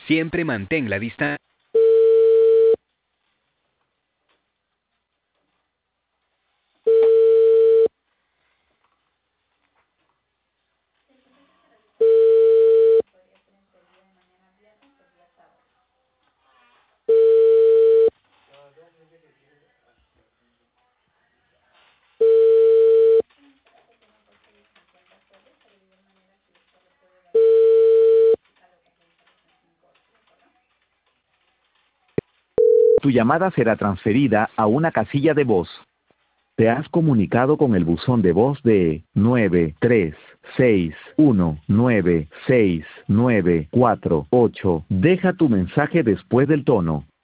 Siempre mantén la distancia. Tu llamada será transferida a una casilla de voz. Te has comunicado con el buzón de voz de 936196948. Deja tu mensaje después del tono.